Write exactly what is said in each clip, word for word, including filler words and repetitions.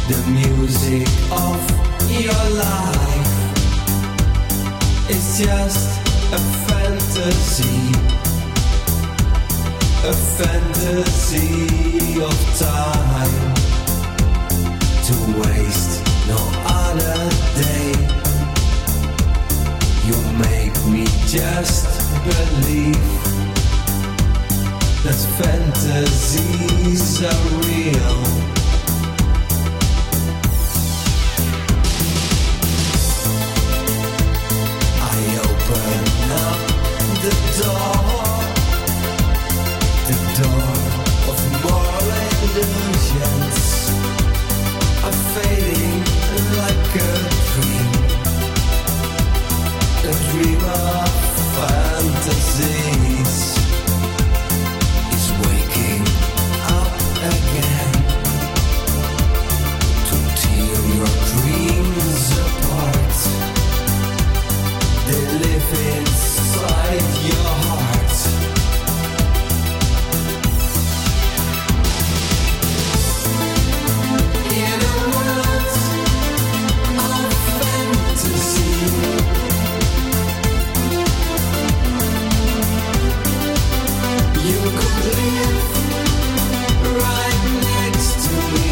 The music of your life is just a fantasy, a fantasy of time to waste no other day. You make me just believe that fantasies are real. The door, the door of more illusions are fading like a dream, a dream of fantasies is waking up again to tear your dreams apart. They live inside your heart. In a world of fantasy, you could live right next to me.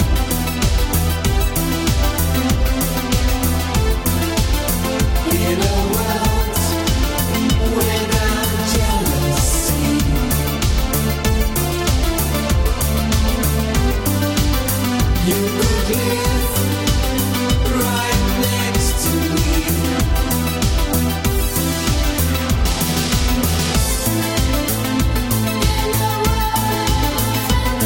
In a world without jealousy, you could live right next to me. In a world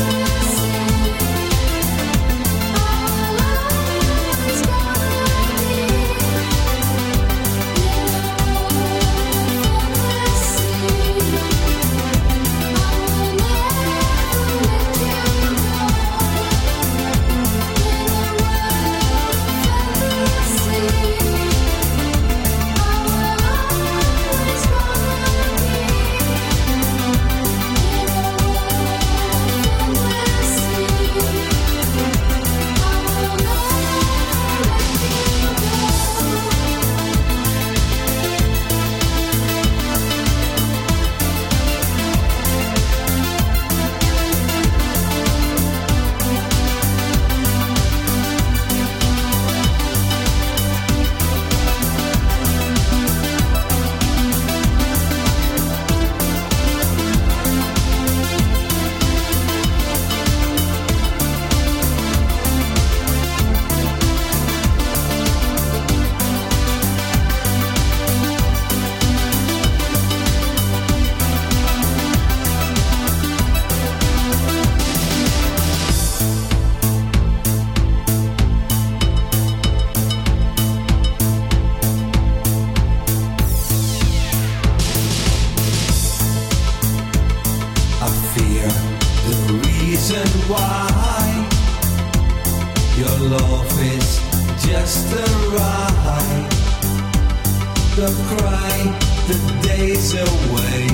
why your love is just a ride, the cry, the days away,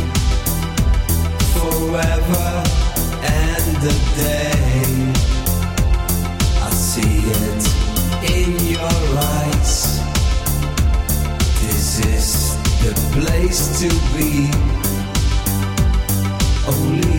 forever and a day. I see it in your eyes. This is the place to be. Only